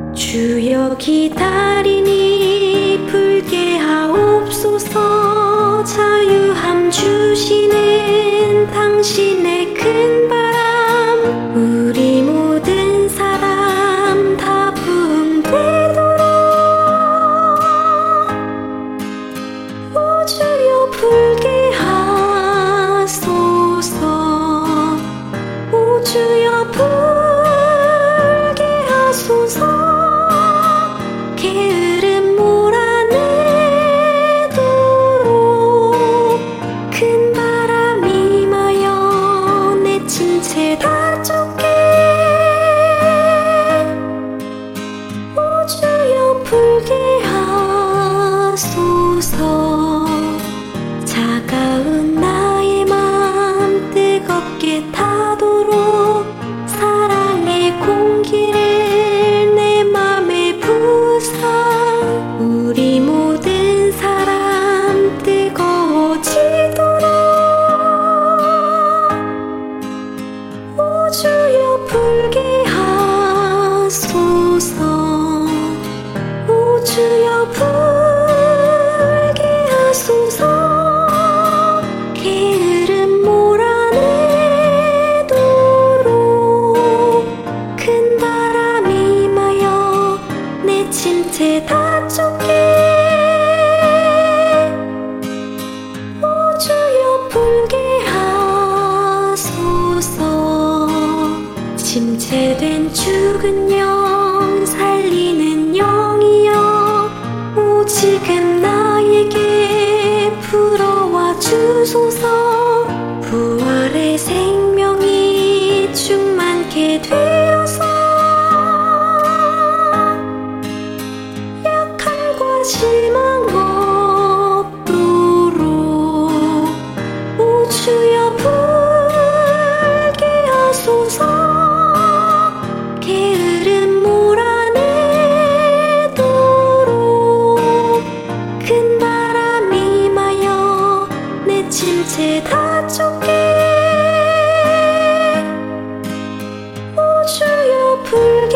주여 기다리니 불게 하옵소서. 자유함 주시는 당신의 큰 바람, 우리 모든 사람 다 부흥되도록. 오 주여 불게 하소서. 오 주여 불게 하소서. 게으름 몰아내도록 큰 바람 임하여 내 침체 다 쫓게. 오 주여 불게 하소서. 차가운 나의 맘 뜨겁게 타도록 사랑의 공기를 내 맘에 부으사. 우리 모든 사람 뜨거워지도록. 오 주여 불게 하소서. 오 주여 불게 하소서. 게으름 몰아내도록 큰 바람 임하여 내 침체 다 쫓게. 오 주여 불게 하소서. 침체된 죽은 영 살리는 영이여, 오 지금 나에게 불어와 주소서. 부활의 생명이 충만케 되어서 약함과 실망 없도록. 오 주여 불게 하소서. 게으름 몰아내도록 큰 바람 임하여 내 침체 다 쫓게. 오 주여 불게